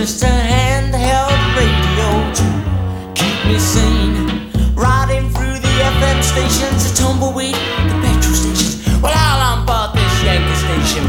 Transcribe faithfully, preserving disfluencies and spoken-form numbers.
just a handheld radio to keep me sane. Riding through the F M stations, a tumble